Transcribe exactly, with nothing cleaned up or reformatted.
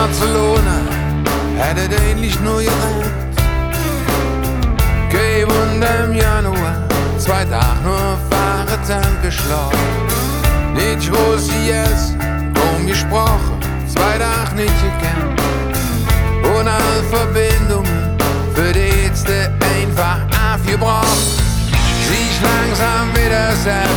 Barcelona hätte ähnlich nur gerannt. Geh und im Januar zwei Tage nur Fahrer Tank geschlagen. Nicht groß jetzt, kaum gesprochen, zwei Tage nicht gekannt. Und alle Verbindungen für die Ärzte einfach aufgebracht. Siehst langsam wieder selbst